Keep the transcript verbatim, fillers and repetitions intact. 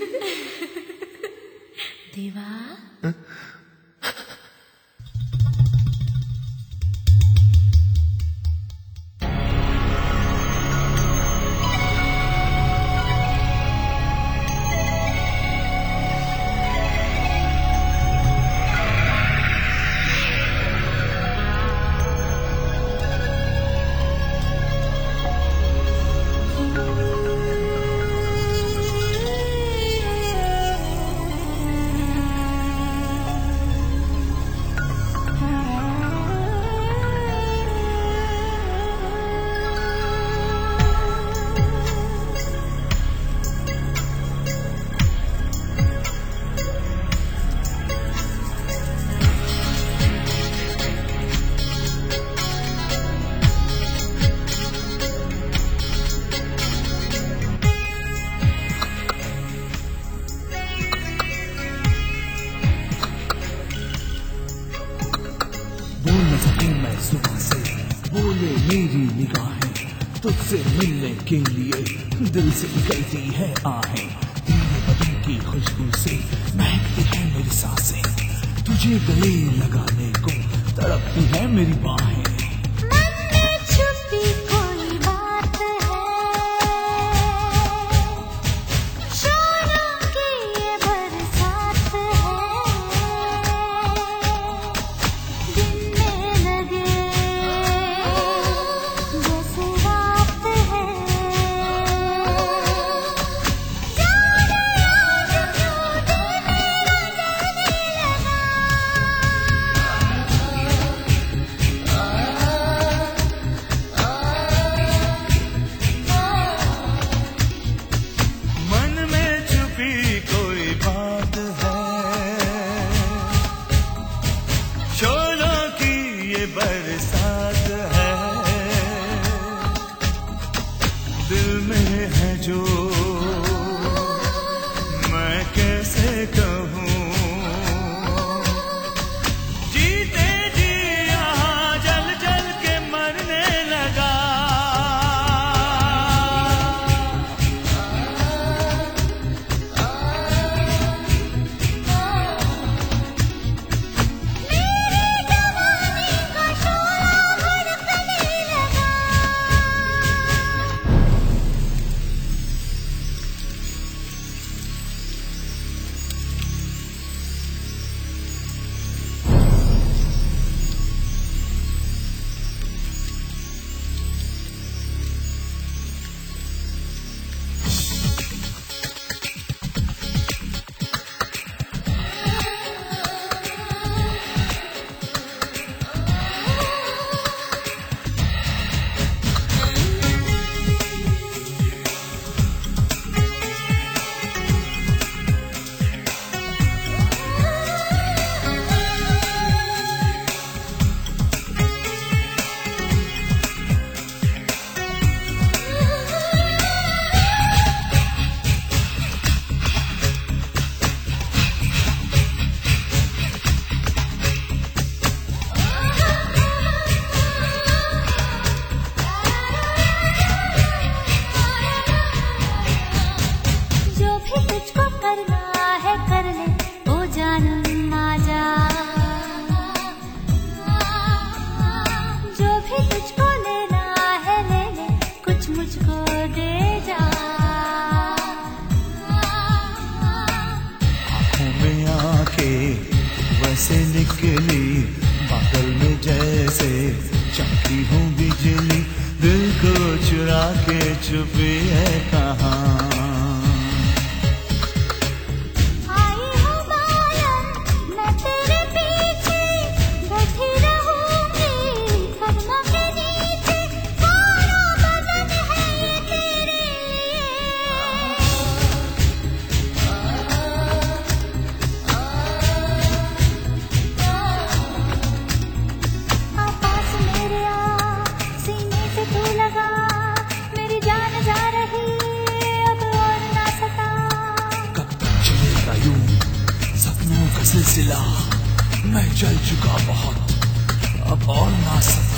देवा मैं सुबह से बोले मेरी निगाहें तुझसे मिलने के लिए दिल से निकलती है आहें तेरे बदन की खुशबू से महकती है मेरी सांसें तुझे गले लगाने को तड़पती है मेरी बाहें बरसात है दिल में है जो मैं कैसे कहूँ जीते जी यहाँ जल जल के मरने लगा वैसे निकली बादल में जैसे चमकी हूँ बिजली दिल को चुरा के छुपी है कहाँ सिलसिला मैं जल चुका बहुत अब और ना सकता।